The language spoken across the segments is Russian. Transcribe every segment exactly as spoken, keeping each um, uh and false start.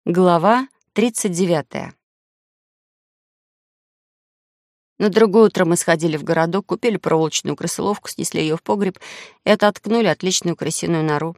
Глава тридцать девятая. На другое утро мы сходили в городок, купили проволочную крысоловку, снесли ее в погреб и ототкнули отличную крысиную нору.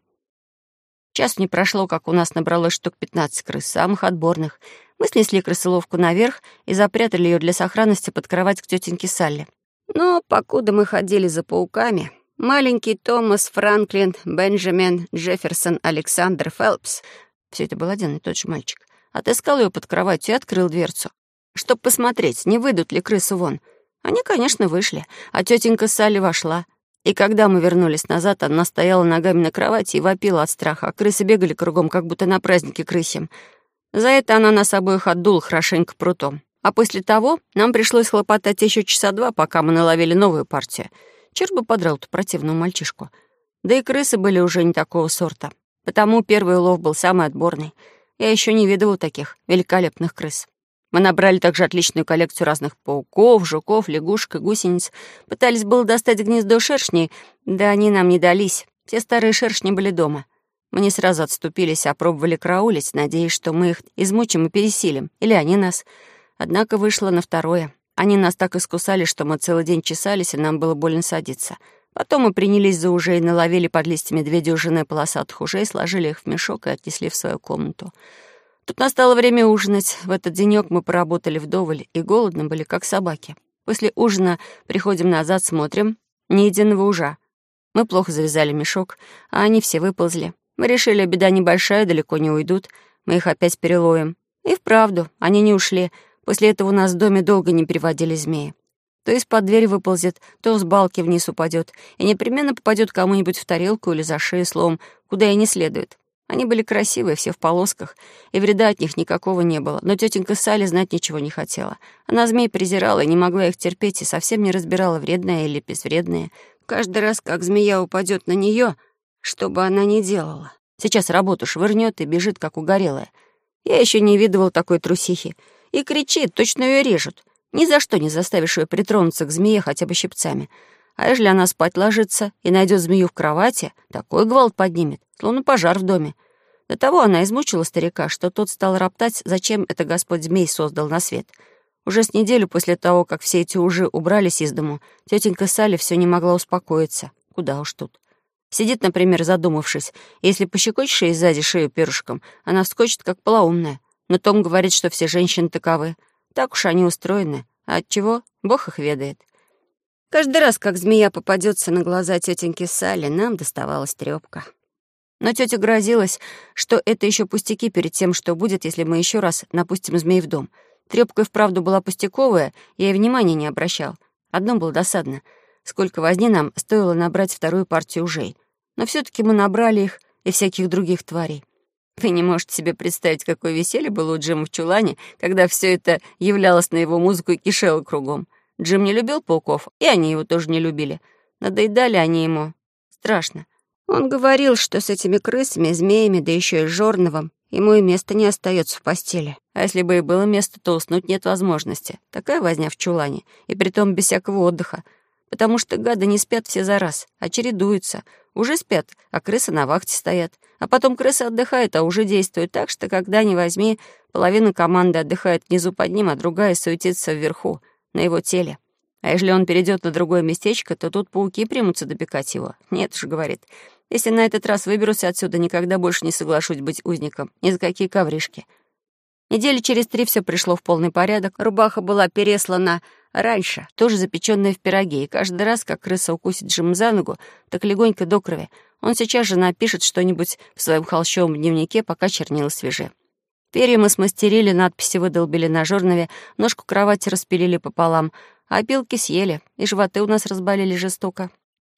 Час не прошло, как у нас набралось штук пятнадцать крыс, самых отборных. Мы снесли крысоловку наверх и запрятали ее для сохранности под кровать к тетеньке Салли. Но покуда мы ходили за пауками, маленький Томас Франклин Бенджамин Джефферсон Александр Фелпс, все это был один и тот же мальчик, отыскал ее под кроватью и открыл дверцу, чтобы посмотреть, не выйдут ли крысы вон. Они, конечно, вышли, а тетенька Салли вошла. И когда мы вернулись назад, она стояла ногами на кровати и вопила от страха, а крысы бегали кругом, как будто на празднике крысям. За это она нас обоих отдула хорошенько прутом. А после того нам пришлось хлопотать еще часа два, пока мы наловили новую партию. Черт бы подрал ту противную мальчишку. Да и крысы были уже не такого сорта. Потому первый улов был самый отборный. Я еще не видывал таких великолепных крыс. Мы набрали также отличную коллекцию разных пауков, жуков, лягушек и гусениц. Пытались было достать гнездо шершней, да они нам не дались. Все старые шершни были дома. Мы не сразу отступились, а пробовали караулить, надеясь, что мы их измучим и пересилим. Или они нас. Однако вышло на второе. Они нас так искусали, что мы целый день чесались, и нам было больно садиться. Потом мы принялись за ужей, наловили под листьями две дюжины полосатых ужей, сложили их в мешок и отнесли в свою комнату. Тут настало время ужинать. В этот денёк мы поработали вдоволь и голодны были, как собаки. После ужина приходим назад, смотрим. Ни единого ужа. Мы плохо завязали мешок, а они все выползли. Мы решили, беда небольшая, далеко не уйдут. Мы их опять переловим. И вправду, они не ушли. После этого у нас в доме долго не переводили змеи. То из-под двери выползет, то с балки вниз упадет и непременно попадет кому-нибудь в тарелку или за шею, словом, куда и не следует. Они были красивые, все в полосках, и вреда от них никакого не было. Но тетенька Салли знать ничего не хотела. Она змей презирала и не могла их терпеть, и совсем не разбирала, вредные или безвредные. Каждый раз, как змея упадет на нее, что бы она ни делала, сейчас работу швырнет и бежит, как угорелая. Я еще не видывал такой трусихи. И кричит, точно ее режут. Ни за что не заставишь ее притронуться к змее хотя бы щипцами. А если она спать ложится и найдет змею в кровати, такой гвалт поднимет, словно пожар в доме. До того она измучила старика, что тот стал роптать, зачем это Господь змей создал на свет. Уже с неделю после того, как все эти ужи убрались из дому, тетенька Салли все не могла успокоиться. Куда уж тут. Сидит, например, задумавшись, и если пощекочешь ей сзади шею перышком, она вскочит, как полоумная. Но Том говорит, что все женщины таковы. Так уж они устроены. А отчего? Бог их ведает. Каждый раз, как змея попадется на глаза тетеньки Салли, нам доставалась трёпка. Но тетя грозилась, что это еще пустяки перед тем, что будет, если мы еще раз напустим змей в дом. Трёпка и вправду была пустяковая, я и внимания не обращал. Одно было досадно. Сколько возни нам стоило набрать вторую партию ужей. Но все-таки мы набрали их и всяких других тварей. Вы не можете себе представить, какое веселье было у Джима в чулане, когда все это являлось на его музыку и кишело кругом. Джим не любил пауков, и они его тоже не любили. Надоедали они ему. Страшно. Он говорил, что с этими крысами, змеями, да еще и жорновым, ему и места не остается в постели. А если бы и было место, то уснуть нет возможности. Такая возня в чулане, и притом без всякого отдыха. Потому что гады не спят все за раз, а чередуются. Уже спят, а крысы на вахте стоят. А потом крысы отдыхают, а уже действуют так, что когда ни возьми, половина команды отдыхает внизу под ним, а другая суетится вверху, на его теле. А если он перейдет на другое местечко, то тут пауки примутся допекать его. Нет уж, говорит, если на этот раз выберусь отсюда, никогда больше не соглашусь быть узником. Ни за какие ковришки. Недели через три все пришло в полный порядок. Рубаха была переслана раньше, тоже запеченная в пироге, и каждый раз, как крыса укусит Джима за ногу, так легонько до крови, он сейчас же напишет что-нибудь в своем холщовом дневнике, пока чернила свежи. Перья мы смастерили, надписи выдолбили на жорнове, ножку кровати распилили пополам, а опилки съели, и животы у нас разболели жестоко.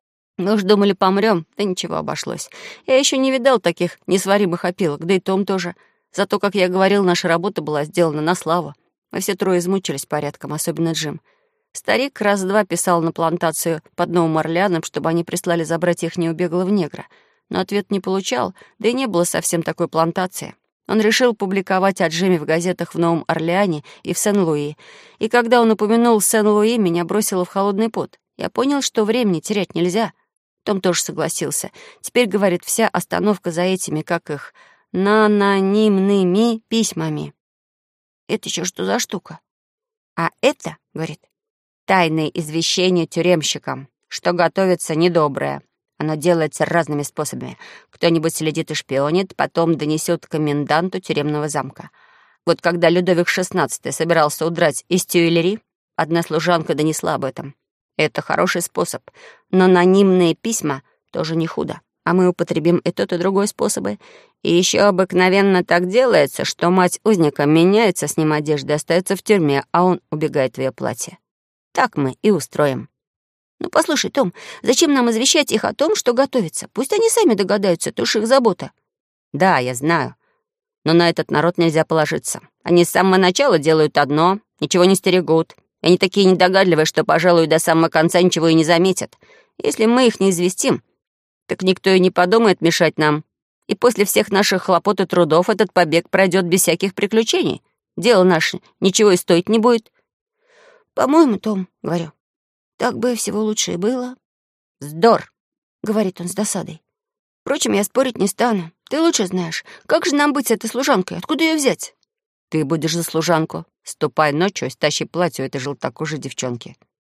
Мы уж думали, помрем, да ничего, обошлось. Я еще не видал таких несваримых опилок, да и Том тоже. Зато, как я говорил, наша работа была сделана на славу. Мы все трое измучились порядком, особенно Джим. Старик раз-два писал на плантацию под Новым Орлеаном, чтобы они прислали забрать ихнего беглого негра. Но ответ не получал, да и не было совсем такой плантации. Он решил публиковать о Джиме в газетах в Новом Орлеане и в Сен-Луи. И когда он упомянул Сен-Луи, меня бросило в холодный пот. Я понял, что времени терять нельзя. Том тоже согласился. Теперь, говорит, вся остановка за этими, как их, нанонимными письмами. Это еще что за штука? А это, говорит, тайное извещение тюремщикам, что готовится недоброе. Оно делается разными способами. Кто-нибудь следит и шпионит, потом донесет коменданту тюремного замка. Вот когда Людовик шестнадцатый собирался удрать из Тюильри, одна служанка донесла об этом. Это хороший способ, но анонимные письма тоже не худо. А мы употребим и тот, и другой способы. И еще обыкновенно так делается, что мать узника меняется с ним одежды, остается в тюрьме, а он убегает в ее платье. Так мы и устроим. Ну, послушай, Том, зачем нам извещать их о том, что готовится? Пусть они сами догадаются, это уж их забота. Да, я знаю. Но на этот народ нельзя положиться. Они с самого начала делают одно, ничего не стерегут. И они такие недогадливые, что, пожалуй, до самого конца ничего и не заметят. Если мы их не известим, так никто и не подумает мешать нам. И после всех наших хлопот и трудов этот побег пройдет без всяких приключений. Дело наше ничего и стоить не будет. По-моему, Том, говорю, так бы всего лучше и было. Вздор, говорит он с досадой. Впрочем, я спорить не стану. Ты лучше знаешь. Как же нам быть с этой служанкой? Откуда ее взять? Ты будешь за служанку. Ступай ночью и стащи платье у этой желтокожей девчонки.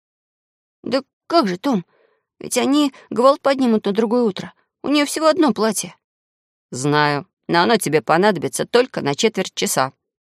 Да как же, Том? Ведь они гвалт поднимут на другое утро. У нее всего одно платье. Знаю, но оно тебе понадобится только на четверть часа.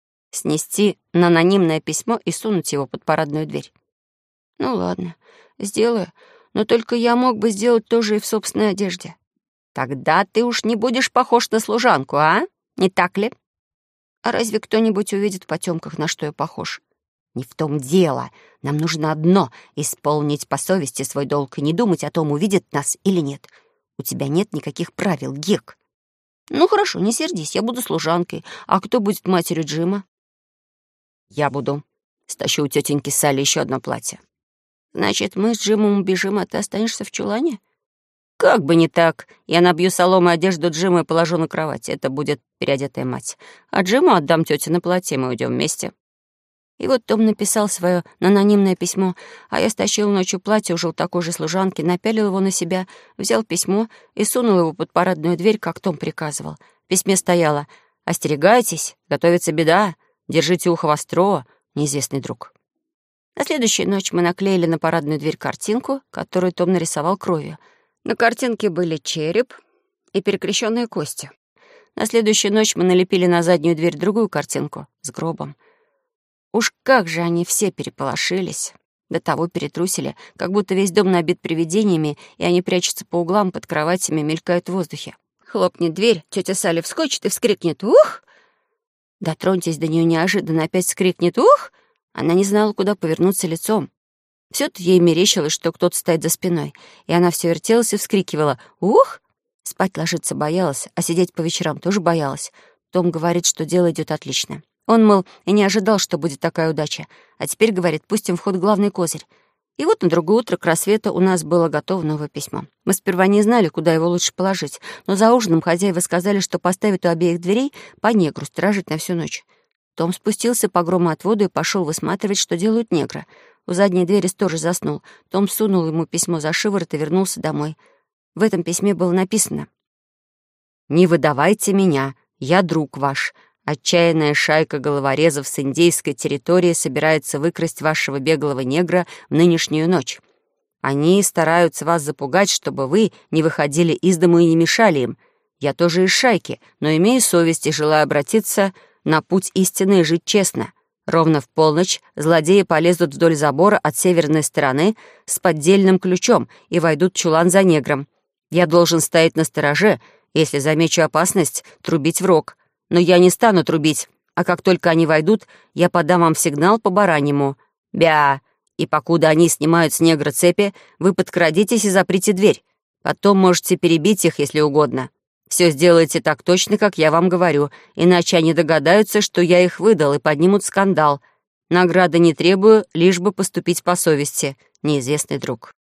Снести на анонимное письмо и сунуть его под парадную дверь. Ну ладно, сделаю. Но только я мог бы сделать то же и в собственной одежде. Тогда ты уж не будешь похож на служанку, а? Не так ли? А разве кто-нибудь увидит в потемках, на что я похож? Не в том дело. Нам нужно одно — исполнить по совести свой долг и не думать о том, увидят нас или нет. У тебя нет никаких правил, Гек. Ну хорошо, не сердись, я буду служанкой. А кто будет матерью Джима? Я буду. Стащу у тетеньки Салли еще одно платье. Значит, мы с Джимом убежим, а ты останешься в чулане? Как бы не так. Я набью соломой одежду Джима и положу на кровать. Это будет переодетая мать. А Джиму отдам тете на платье, мы уйдем вместе. И вот Том написал свое анонимное письмо, а я стащил ночью платье у желтокожей служанки, напялил его на себя, взял письмо и сунул его под парадную дверь, как Том приказывал. В письме стояло: «Остерегайтесь, готовится беда, держите ухо востро, неизвестный друг». На следующую ночь мы наклеили на парадную дверь картинку, которую Том нарисовал кровью. На картинке были череп и перекрещенные кости. На следующую ночь мы налепили на заднюю дверь другую картинку с гробом. Уж как же они все переполошились. До того перетрусили, как будто весь дом набит привидениями, и они прячутся по углам под кроватями, мелькают в воздухе. Хлопнет дверь, тетя Салли вскочит и вскрикнет «Ух!». Дотроньтесь до нее неожиданно, опять вскрикнет «Ух!». Она не знала, куда повернуться лицом. Все-то ей мерещилось, что кто-то стоит за спиной, и она все вертелась и вскрикивала «Ух!». Спать ложиться боялась, а сидеть по вечерам тоже боялась. Том говорит, что дело идет отлично. Он, мол, и не ожидал, что будет такая удача. А теперь, говорит, пустим в ход главный козырь. И вот на другое утро к рассвету у нас было готово новое письмо. Мы сперва не знали, куда его лучше положить, но за ужином хозяева сказали, что поставят у обеих дверей по негру сторожить на всю ночь. Том спустился по громоотводу и пошел высматривать, что делают негры. У задней двери сторож заснул. Том сунул ему письмо за шиворот и вернулся домой. В этом письме было написано: «Не выдавайте меня, я друг ваш. Отчаянная шайка головорезов с индейской территории собирается выкрасть вашего беглого негра в нынешнюю ночь. Они стараются вас запугать, чтобы вы не выходили из дому и не мешали им. Я тоже из шайки, но имею совесть и желаю обратиться на путь истины и жить честно. Ровно в полночь злодеи полезут вдоль забора от северной стороны с поддельным ключом и войдут в чулан за негром. Я должен стоять на стороже, если замечу опасность, трубить в рог. Но я не стану трубить, а как только они войдут, я подам вам сигнал по бараньему. Бя! И покуда они снимают с негра цепи, вы подкрадитесь и заприте дверь. Потом можете перебить их, если угодно. Все сделайте так точно, как я вам говорю, иначе они догадаются, что я их выдал, и поднимут скандал. Награды не требую, лишь бы поступить по совести. Неизвестный друг».